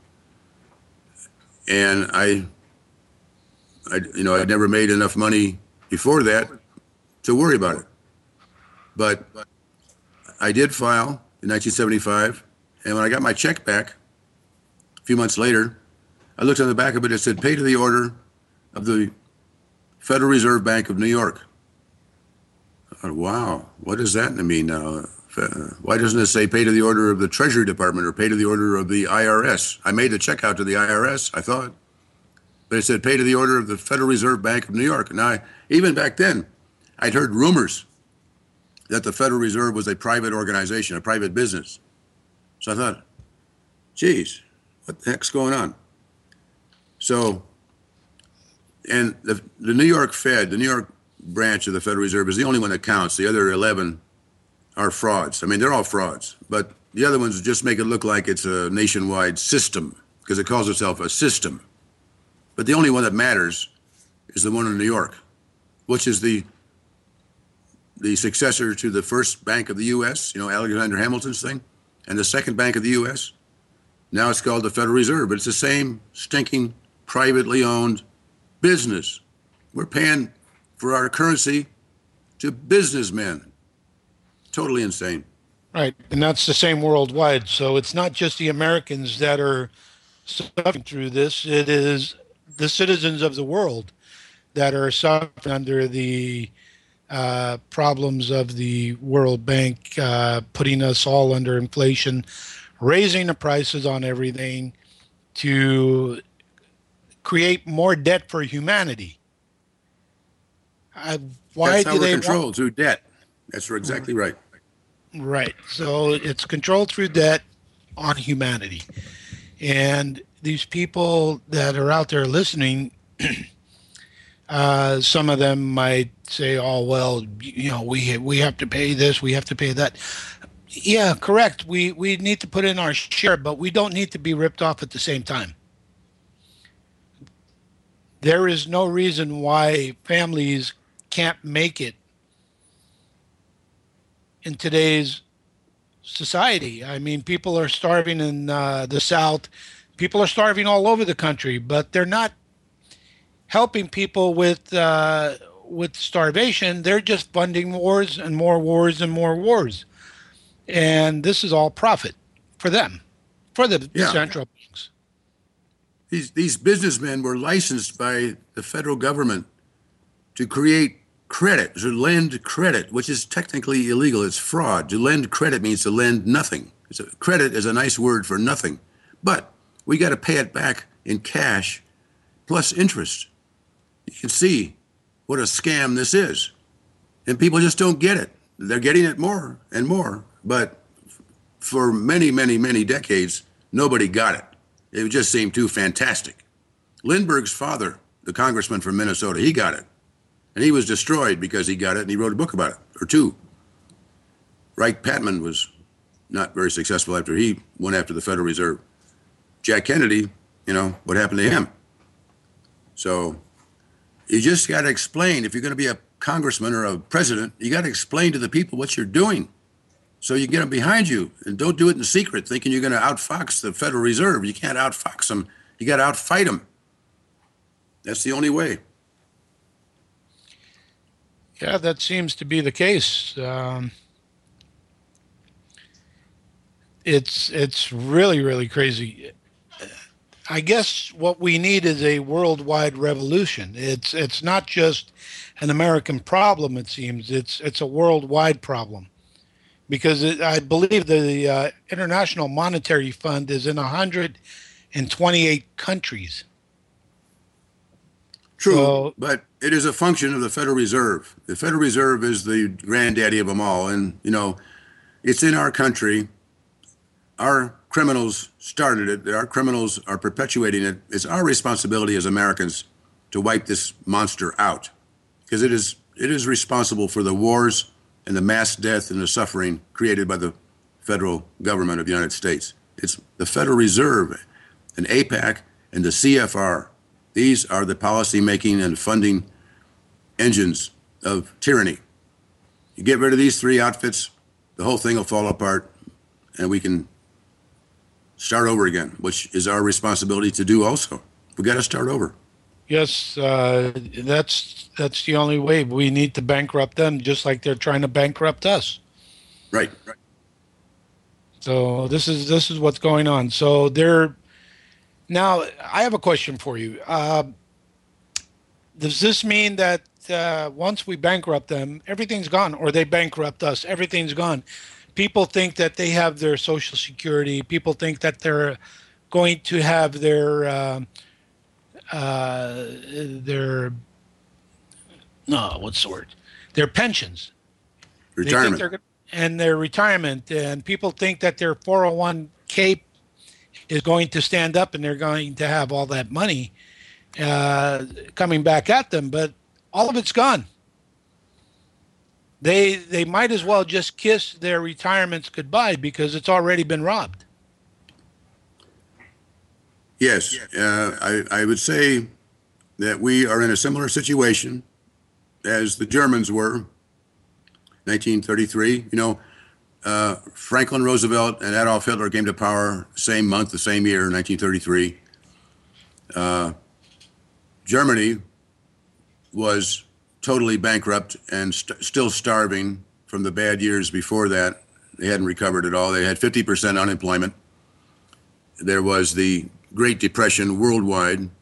And I, I, you know, I'd never made enough money before that to worry about it. But I did file in nineteen seventy-five, and when I got my check back a few months later, I looked on the back of it, it said, pay to the order of the Federal Reserve Bank of New York. I thought, wow, what does that mean now? Uh, why doesn't it say pay to the order of the Treasury Department or pay to the order of the I R S? I made the check out to the I R S, I thought. But it said pay to the order of the Federal Reserve Bank of New York. And I, even back then, I'd heard rumors that the Federal Reserve was a private organization, a private business. So I thought, geez, what the heck's going on? So, and the, the New York Fed, the New York branch of the Federal Reserve is the only one that counts. The other eleven are frauds. I mean, they're all frauds, but the other ones just make it look like it's a nationwide system because it calls itself a system. But the only one that matters is the one in New York, which is the the successor to the first bank of the U S, you know, Alexander Hamilton's thing, and the second bank of the U S. Now it's called the Federal Reserve, but it's the same stinking privately owned business. We're paying for our currency to businessmen. Totally insane. Right, and that's the same worldwide. So it's not just the Americans that are suffering through this. It is the citizens of the world that are suffering under the uh, problems of the World Bank, uh, putting us all under inflation, raising the prices on everything to create more debt for humanity. Uh, why That's how do we're they controlled, want- through debt. That's exactly right. Right. So it's controlled through debt on humanity. And these people that are out there listening, uh, some of them might say, oh, well, you know, we we have to pay this, we have to pay that. Yeah, correct. We, we need to put in our share, but we don't need to be ripped off at the same time. There is no reason why families can't make it in today's society. I mean, people are starving in uh, the South. People are starving all over the country, but they're not helping people with uh, with starvation. They're just funding wars and more wars and more wars. And this is all profit for them, for the Yeah. central banks. These, these businessmen were licensed by the federal government to create credit, to lend credit, which is technically illegal. It's fraud. To lend credit means to lend nothing. It's a, credit is a nice word for nothing. But we got to pay it back in cash plus interest. You can see what a scam this is. And people just don't get it. They're getting it more and more. But for many, many, many decades, nobody got it. It just seemed too fantastic. Lindbergh's father, the congressman from Minnesota, he got it. And he was destroyed because he got it, and he wrote a book about it, or two. Wright Patman was not very successful after he went after the Federal Reserve. Jack Kennedy, you know, what happened to him? So you just got to explain, if you're going to be a congressman or a president, you got to explain to the people what you're doing so you can get them behind you. And don't do it in secret, thinking you're going to outfox the Federal Reserve. You can't outfox them. You got to outfight them. That's the only way. Yeah, that seems to be the case. Um, it's it's really, really crazy. I guess what we need is a worldwide revolution. It's it's not just an American problem, it seems. It's it's a worldwide problem. Because it, I believe the uh, International Monetary Fund is in one hundred twenty-eight countries. True, So- but it is a function of the Federal Reserve. The Federal Reserve is the granddaddy of them all. And, you know, it's in our country. Our criminals started it. Our criminals are perpetuating it. It's our responsibility as Americans to wipe this monster out, because it is it is responsible for the wars and the mass death and the suffering created by the federal government of the United States. It's the Federal Reserve and AIPAC and the C F R. These are the policy-making and funding engines of tyranny. You get rid of these three outfits, the whole thing will fall apart, and we can start over again, which is our responsibility to do also. We got to start over. Yes, uh, that's that's the only way. We need to bankrupt them, just like they're trying to bankrupt us. Right. Right. So this is this is what's going on. So they're now. I have a question for you. Uh, does this mean that uh, once we bankrupt them, everything's gone, or they bankrupt us, everything's gone? People think that they have their Social Security. People think that they're going to have their uh, uh, their no, what's the word? Their pensions. They think Retirement. they're gonna- and their retirement, and people think that their four oh one k is going to stand up and they're going to have all that money uh, coming back at them, but all of it's gone. They they might as well just kiss their retirements goodbye because it's already been robbed. Yes, uh, I, I would say that we are in a similar situation as the Germans were, nineteen thirty-three. You know, uh, Franklin Roosevelt and Adolf Hitler came to power same month, the same year, nineteen thirty-three. Uh, Germany was totally bankrupt and st- still starving from the bad years before that. They hadn't recovered at all. They had fifty percent unemployment. There was the Great Depression worldwide.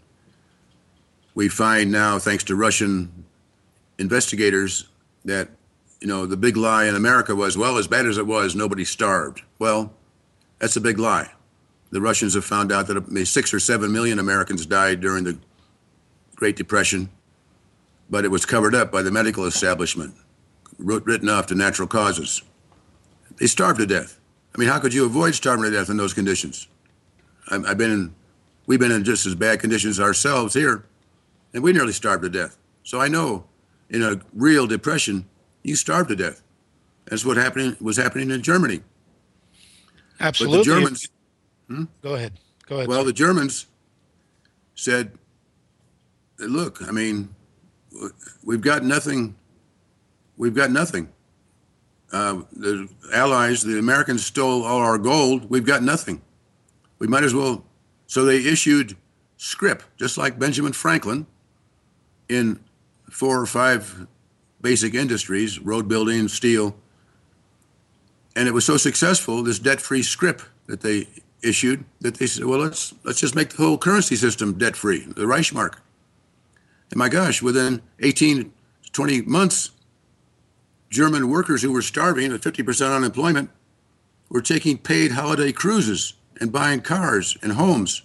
We find now, thanks to Russian investigators, that, you know, the big lie in America was, well, as bad as it was, nobody starved. Well, that's a big lie. The Russians have found out that six or seven million Americans died during the Great Depression, but it was covered up by the medical establishment, written off to natural causes. They starved to death. I mean, how could you avoid starving to death in those conditions? I've been in, we've been in just as bad conditions ourselves here, and we nearly starved to death. So I know, in a real depression, you starve to death. That's what happening was happening in Germany. Absolutely. But the Germans. Hmm? Go ahead. Go ahead. Well, sir. the Germans said, "Look, I mean, we've got nothing. We've got nothing. Uh, the Allies, the Americans stole all our gold. We've got nothing. We might as well." So they issued scrip, just like Benjamin Franklin, in four or five basic industries, road building, steel. And it was so successful, this debt-free scrip that they issued, that they said, well, let's let's just make the whole currency system debt-free, the Reichsmark. And my gosh, within eighteen, twenty months, German workers who were starving at fifty percent unemployment were taking paid holiday cruises and buying cars and homes.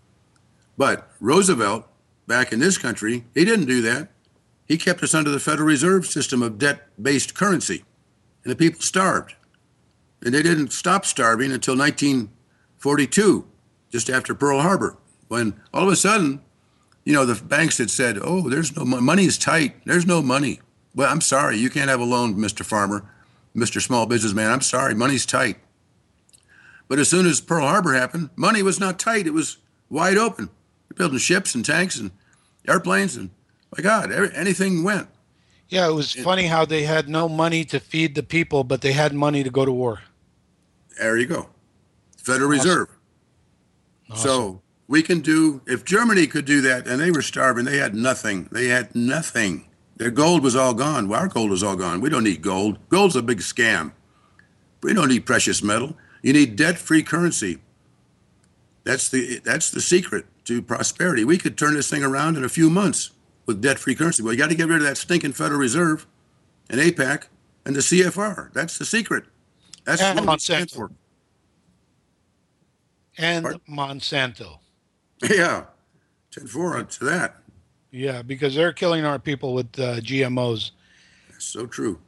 But Roosevelt, back in this country, he didn't do that. He kept us under the Federal Reserve system of debt-based currency, and the people starved. And they didn't stop starving until nineteen forty-two, just after Pearl Harbor, when all of a sudden, you know, the banks had said, oh, there's no money, money is tight, there's no money. Well, I'm sorry, you can't have a loan, Mister Farmer, Mister Small Businessman, I'm sorry, money's tight. But as soon as Pearl Harbor happened, money was not tight, it was wide open. They're building ships and tanks and airplanes, and my God, every, anything went. Yeah, it was it, funny how they had no money to feed the people, but they had money to go to war. There you go. Federal awesome. Reserve. Awesome. So we can do, if Germany could do that, and they were starving, they had nothing. They had nothing. Their gold was all gone. Well, our gold is all gone. We don't need gold. Gold's a big scam. We don't need precious metal. You need debt-free currency. That's the that's the secret to prosperity. We could turn this thing around in a few months with debt-free currency. Well, you got to get rid of that stinking Federal Reserve and AIPAC and the C F R. That's the secret. That's and what Monsanto. For. And Pardon? Monsanto. Yeah, ten four to that. Yeah, because they're killing our people with uh, G M Os. That's so true.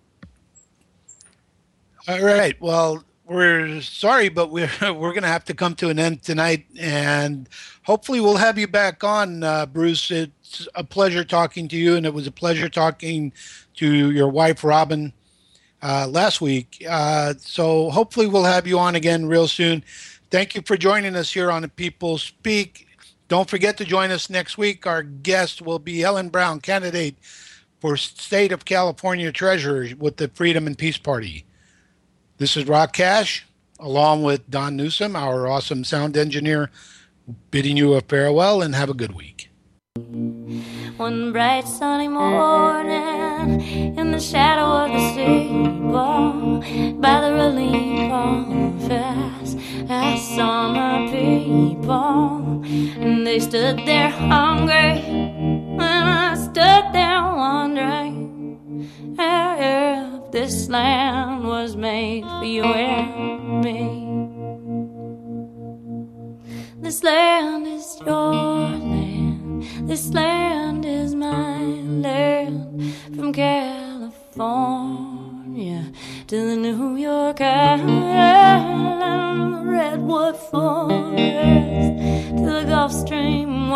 All right. Well, we're sorry, but we're we're going to have to come to an end tonight, and hopefully we'll have you back on, uh, Bruce. It's a pleasure talking to you, and it was a pleasure talking to your wife, Robin, uh, last week. Uh, so hopefully we'll have you on again real soon. Thank you for joining us here on The People Speak. Don't forget to join us next week. Our guest will be Ellen Brown, candidate for State of California Treasurer with the Freedom and Peace Party. This is Rock Cash, along with Don Newsom, our awesome sound engineer, bidding you a farewell and have a good week. One bright sunny morning, in the shadow of the steeple, by the relief on the fast, I saw my people, and they stood there hungry, and I stood there wondering if this land was made for you and me. This land is your land, this land is my land, from California to the New York Island, the Redwood Forest to the Gulf Stream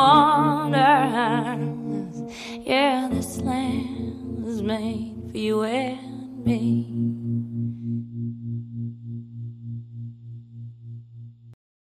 waters. Yeah, this land was made for you and me.